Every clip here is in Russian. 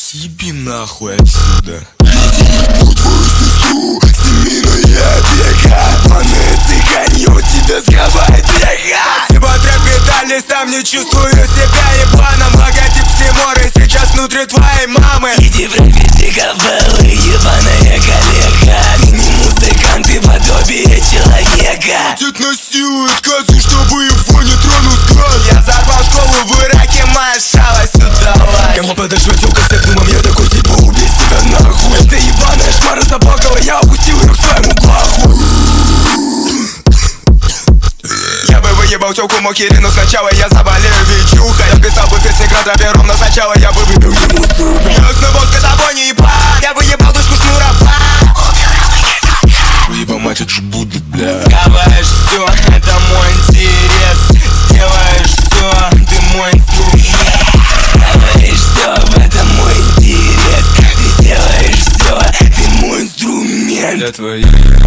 Съеби нахуй отсюда. Твою сестру, сними на бега. Паны цыганью тебя сковает бега. Спасибо, трек Виталис, там не чувствую себя ебаном. Логотип Симоры сейчас внутри твоей мамы. Иди в рэпе, ты говел, ебаная коллега. Ты не музыкант, ты подобие человека. Дед насилует козу, чтобы его не тронул сказ. Я взорвал школу в Ираке, моя шалость удалась. Кому подошвать у кассетным, я такой типа убей себя нахуй. Ты ебаная шмара заплакала, я опустил ее к своему плаху. Я бы выебал тёлку Мокири, но сначала я заболею вечухой. Я писал бы песни града пером, но сначала я бы выбил ему зубы. Я снова с тобой не ебал, я выебал дочку шнуропа. Выебал мать, это ж будет, бля. Сковаешь всё, это мой интерес. Сделаешь всё, ты мой инструмент. Говоришь всё, это мой интерес. Ты сделаешь всё, ты мой инструмент. Для твоей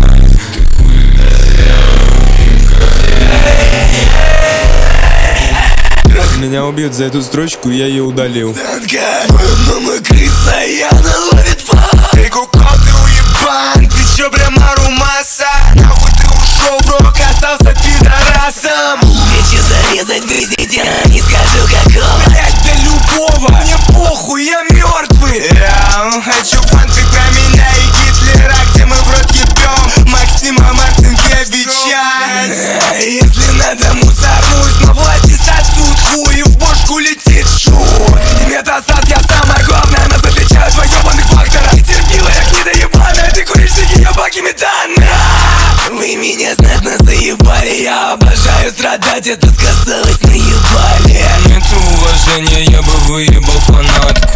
меня убьют за эту строчку, я ее удалил. Моя мама крыса, и она ловит фан. Ты кукол, ты уебан, ты чё прямо румаса? Нахуй ты ушел в рок, остался пидорасом. Вечер зарезать, выйдите, не скажу какого. Блять, для любого, мне похуй, я мертвый. Я хочу фанты про меня и Гитлера, где мы в рот ебем Максима Марцинкевича. Если надо, мусорнусь, но власти сосут хуй, и в бошку летит шут. Метастаз, я самое главное, нас отличают два ебаных фактора. Ты терпила, я гнида ебаная, ты куришь сиги, ебаки метана. Вы меня знатно заебали, я обожаю страдать, это сказалось наебали. Нет уважения, я бы выебал фанатку.